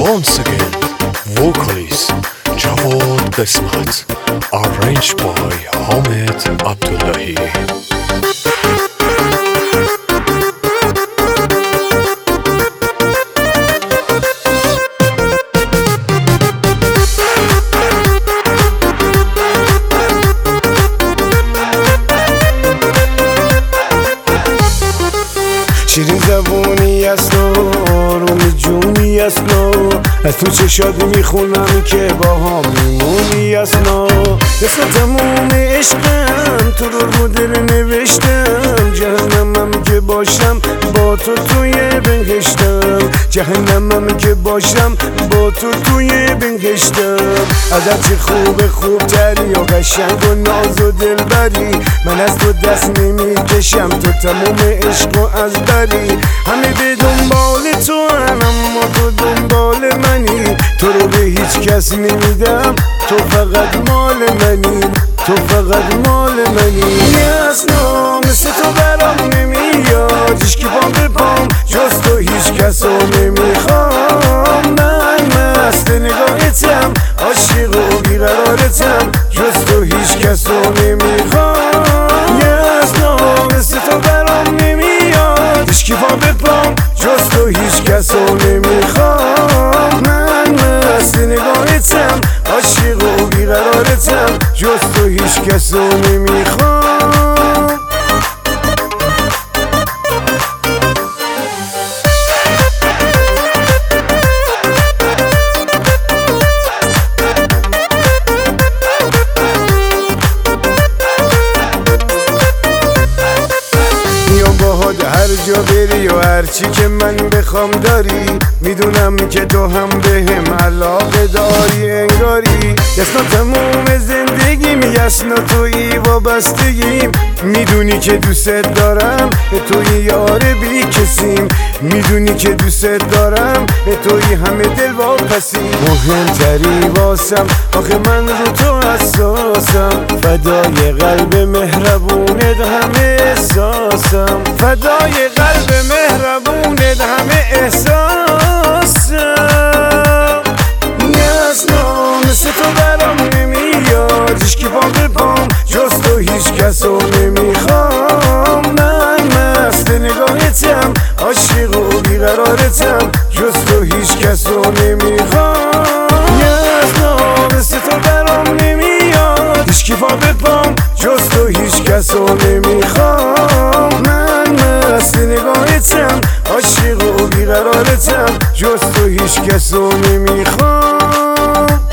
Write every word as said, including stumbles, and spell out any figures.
once again, vocalist Javod Qismat, arranged by Hamid Abdullahi. شیرین زبونی است و رومی جونی است نو از تو چشات میخونم که با هم میمونی است نو مثل تموم عشقم تو رو دل نوشتم جهنمم که باشم با تو توی بهشتم جهنمم که باشم با تو توی بهشتم ازت چه خوب خوب تری و قشنگ و ناز و دلبری من از تو دست نمیکشم تو تموم عشق و از بری همه به دنبال تو هم اما تو دنبال منی تو رو به هیچ کس نمیدم تو فقط مال منی تو فقط مال منی اصلا مثل تو برام نمیاد هیچ کی پام به پام جز تو هیچ کس رو نمیخوام من مست نگاهتم عاشق و بیقرارتم جز تو هیچ کس رو نمیخوام اصلا مثل تو برام نمیاد هیچ کی پام به پام جز تو هیچ کس رو نمیخوام من مست نگاهتم عاشق و بیقرارتم جز تو هیچ کس رو نمیخوام هر جا بری و هرچی که من بخوام داری میدونم که تو هم بهم علاقه داری انگاری یسنا تموم زندگیم یسنا تویی وابستگیم میدونی که دوست دارم توی یار بی کسیم میدونی که دوست دارم توی همه دل واپسیم مهمتری واسم آخه من رو تو حساسم فدای قلب مهربونت همه احساسم فدای قلب مهربونت همه احساسم نیازنا مثل تو برام نمیاد هیچ کی پام به پام جز تو هیچ کس رو نمیخوام من مست نگاهتم عاشق و بیقرارتم جز تو هیچ کس رو نمیخوام نیازنا مثل تو برام نمیاد هیچ کی پام به پام جز تو هیچ کس رو نمیخوام من مست نگاهتم عاشق و بیقرارتم جز تو هیچ کس رو نمیخوام